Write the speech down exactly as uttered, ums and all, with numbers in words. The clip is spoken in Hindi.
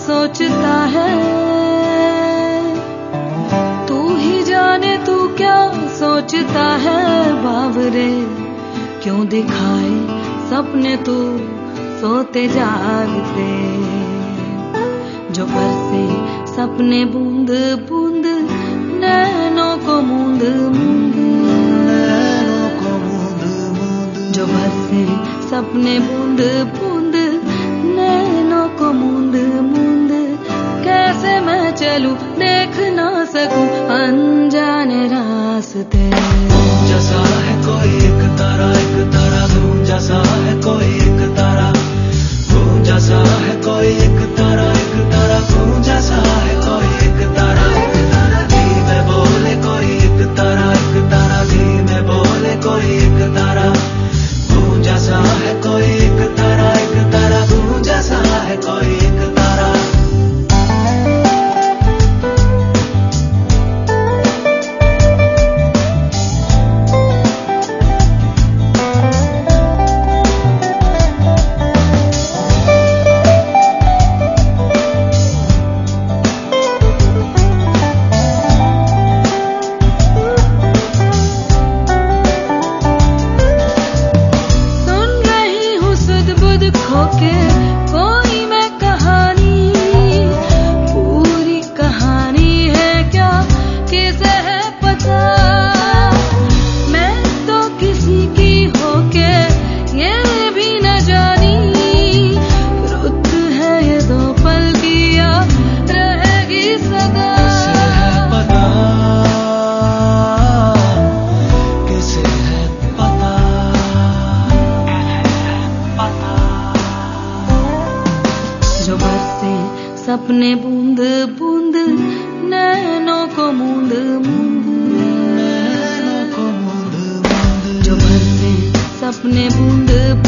सोचता है, तू ही जाने तू क्या सोचता है बावरे। क्यों दिखाए सपने तू सोते जागते, जो बरसे सपने बूंद बूंद नैनों को मूंद मूंद, नैनों को मूंद मूंद, जो बरसे सपने बूंद बूंद नैनों को मूंद मूंद। कैसे मैं चलूं देख ना सकूं अनजाने रास्ते। जैसा है कोई एक तारा, एक तारा धूम जैसा है कोई एक तारा, धूम जैसा है कोई एक तारा, एक तारा धूम जैसा है कोई एक तारा, एक तारा धीमे बोले कोई एक तारा, एक तारा धीमे बोले कोई एक तारा, धूम जैसा है कोई एक तारा, एक तारा धूम जैसा है कोई एक तारा। कोई मैं कहानी, पूरी कहानी है क्या किसे है पता। मैं तो किसी की होके ये भी न जानी, रुत है ये दो पल की याद रहेगी सदा। किसे है पता, जो बरसे सपने बूंद बूंद नैनों को मूंद मूंद, नैनों को मूंद मूंद, जो बरसे सपने बूंद